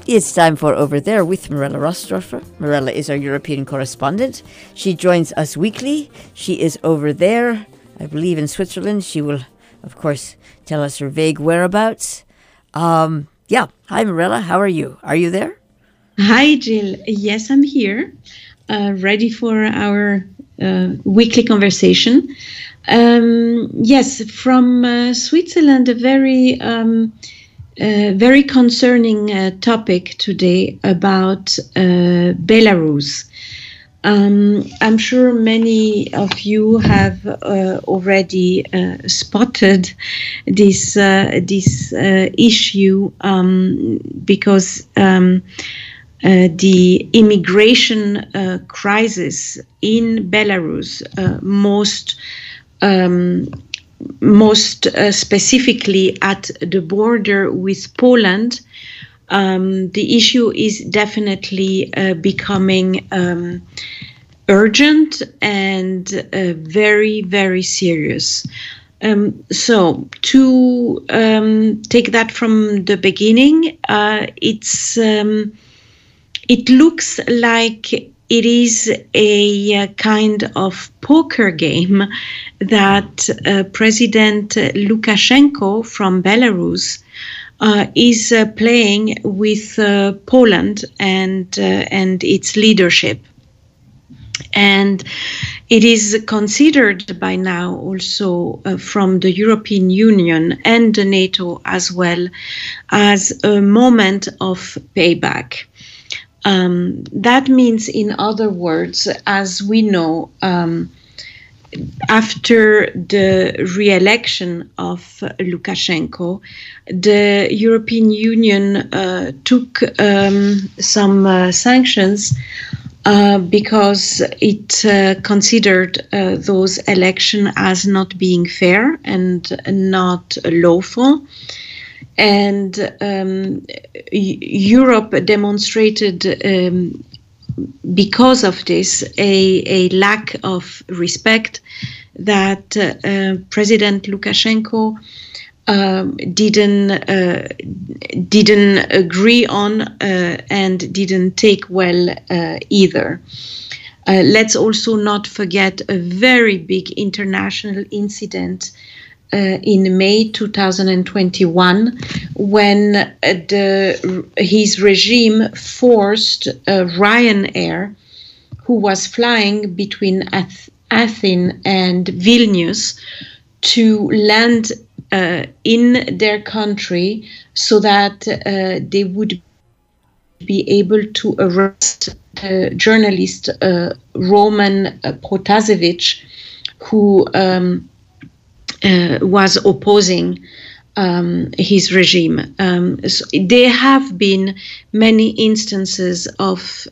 It's time for Over There with Mirella Rosdorfer. Mirella is our European correspondent. She joins us weekly. She is over there, I believe in Switzerland. She will, of course, tell us her vague whereabouts. Hi Mirella, how are you? Are you there? Hi Jill, yes I'm here, ready for our weekly conversation. Yes, from Switzerland, a very concerning topic today about Belarus. I'm sure many of you have already spotted this issue because the immigration crisis in Belarus, most specifically at the border with Poland, the issue is definitely becoming urgent and very, very serious. So to take that from the beginning, it looks like it is a kind of poker game that President Lukashenko from Belarus is playing with Poland and its leadership. And it is considered by now also from the European Union and the NATO as well as a moment of payback. That means, in other words, as we know, after the re-election of Lukashenko, the European Union took some sanctions because it considered those elections as not being fair and not lawful. And Europe demonstrated, because of this, a lack of respect that President Lukashenko didn't agree on and didn't take well either. Let's also not forget a very big international incident in May 2021, when his regime forced Ryanair, who was flying between Athens and Vilnius, to land in their country so that they would be able to arrest the journalist Roman Protasevich, who was opposing his regime. So there have been many instances of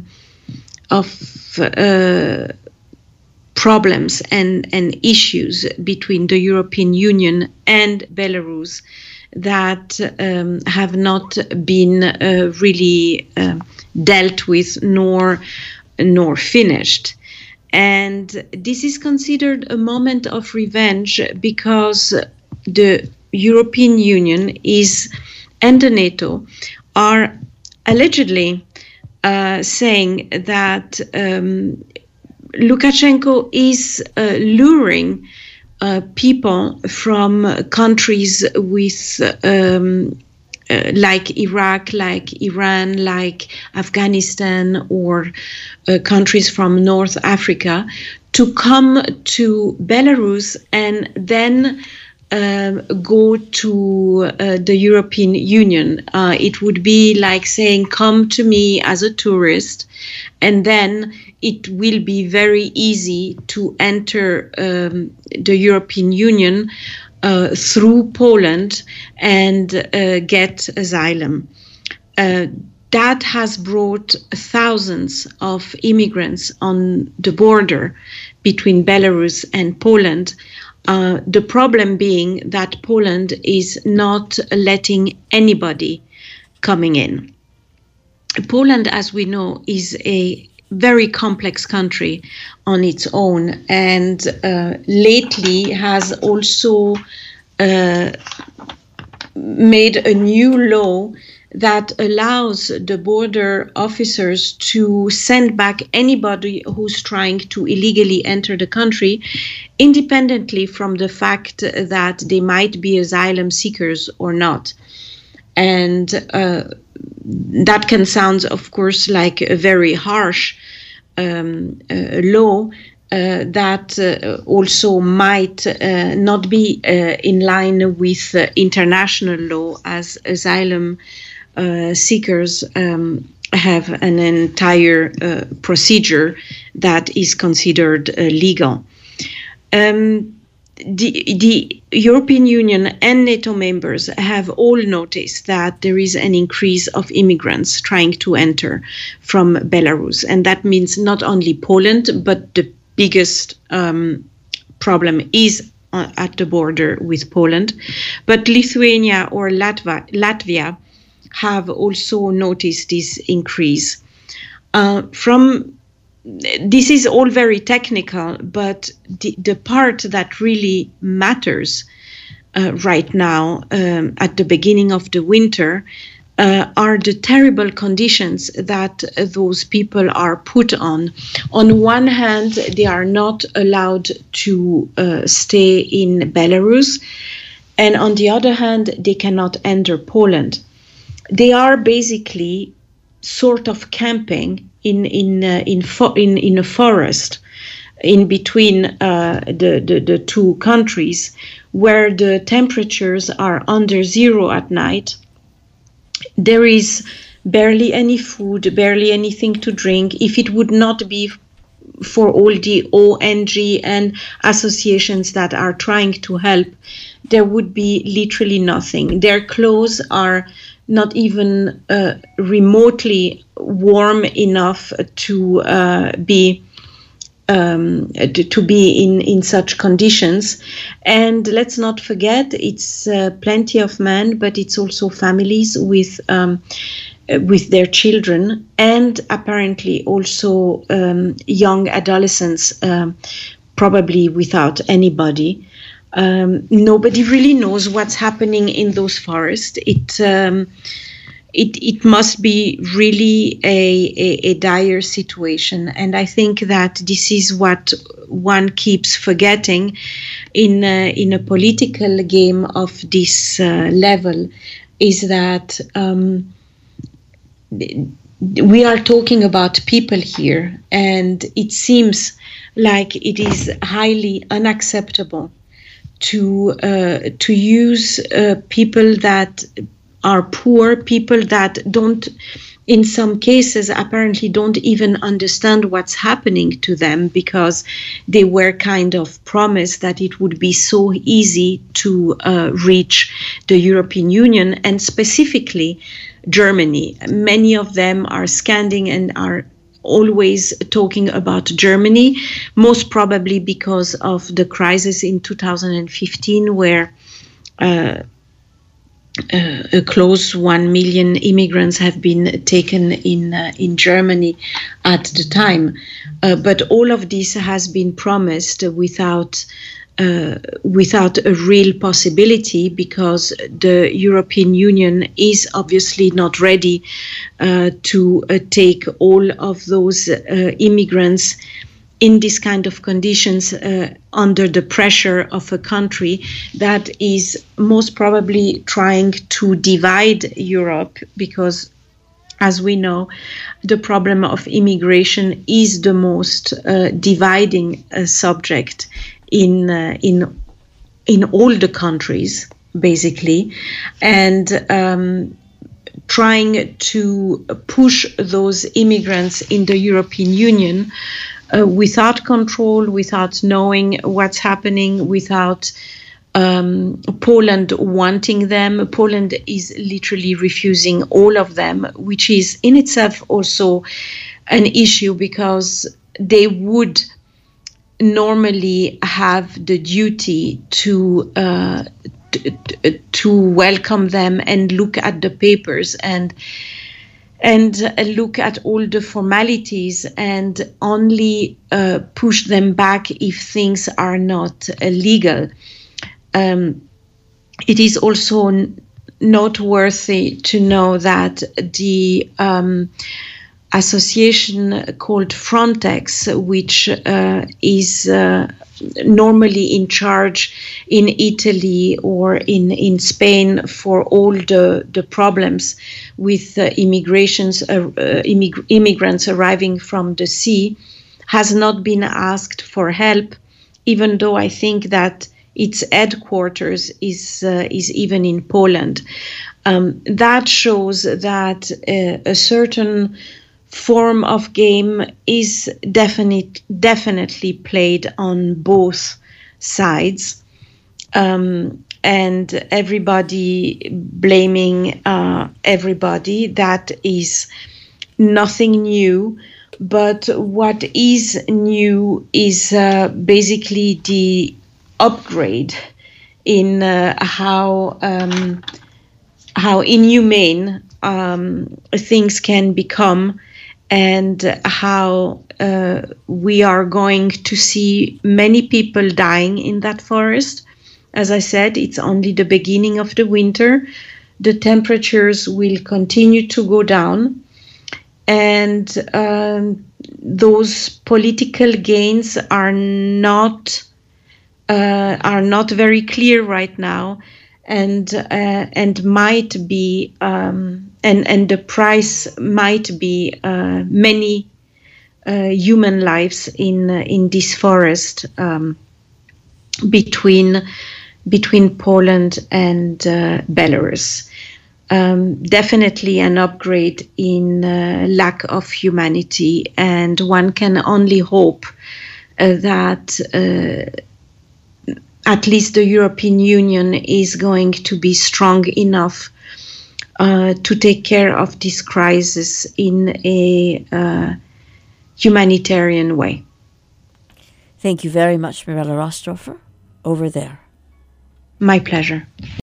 problems and issues between the European Union and Belarus that have not been really dealt with nor finished. And this is considered a moment of revenge because the European Union and the NATO are allegedly saying that Lukashenko is luring people from countries with like Iraq, like Iran, like Afghanistan, or countries from North Africa, to come to Belarus and then go to the European Union. It would be like saying, come to me as a tourist, and then it will be very easy to enter the European Union through Poland and get asylum. That has brought thousands of immigrants on the border between Belarus and Poland. The problem being that Poland is not letting anybody coming in. Poland, as we know, is a very complex country on its own, and lately has also made a new law that allows the border officers to send back anybody who's trying to illegally enter the country, independently from the fact that they might be asylum seekers or not. And that can sound, of course, like a very harsh law that also might not be in line with international law, as asylum seekers have an entire procedure that is considered legal. The European Union and NATO members have all noticed that there is an increase of immigrants trying to enter from Belarus. And that means not only Poland, but the biggest problem is at the border with Poland. But Lithuania or Latvia have also noticed this increase. This is all very technical, but the part that really matters right now at the beginning of the winter are the terrible conditions that those people are put on. On one hand, they are not allowed to stay in Belarus, and on the other hand, they cannot enter Poland. They are basically sort of camping in a forest in between the two countries, where the temperatures are under zero at night. There is barely any food, barely anything to drink. If it would not be for all the ONG and associations that are trying to help, there would be literally nothing. Their clothes are not even remotely warm enough to be in such conditions. And let's not forget, it's plenty of men, but it's also families with their children, and apparently also young adolescents, probably without anybody. Nobody really knows what's happening in those forests. It must be really a dire situation, and I think that this is what one keeps forgetting in a political game of this level, is that we are talking about people here, and it seems like it is highly unacceptable to use people that are poor, people that don't, in some cases, apparently don't even understand what's happening to them, because they were kind of promised that it would be so easy to reach the European Union, and specifically Germany. Many of them are scanning and are always talking about Germany, most probably because of the crisis in 2015, where a close 1 million immigrants have been taken in Germany at the time. But all of this has been promised without a real possibility, because the European Union is obviously not ready to take all of those immigrants in this kind of conditions under the pressure of a country that is most probably trying to divide Europe, because, as we know, the problem of immigration is the most dividing subject in all the countries, basically, and trying to push those immigrants in the European Union without control, without knowing what's happening, without Poland wanting them. Poland is literally refusing all of them, which is in itself also an issue, because they would normally have the duty to welcome them and look at the papers and look at all the formalities, and only push them back if things are not legal. It is also noteworthy to know that the association called Frontex, which is normally in charge in Italy or in Spain for all the problems with immigrants arriving from the sea, has not been asked for help, even though I think that its headquarters is even in Poland. That shows that a certain form of game is definitely played on both sides, and everybody blaming everybody. That is nothing new. But what is new is basically the upgrade in how inhumane things can become, and how we are going to see many people dying in that forest. As I said, it's only the beginning of the winter. The temperatures will continue to go down, and those political gains are not very clear right now, and might be and the price might be many human lives in this forest between Poland and Belarus. Definitely an upgrade in lack of humanity, and one can only hope that at least the European Union is going to be strong enough to take care of this crisis in a humanitarian way. Thank you very much, Mirella Rostrofer. Over there. My pleasure.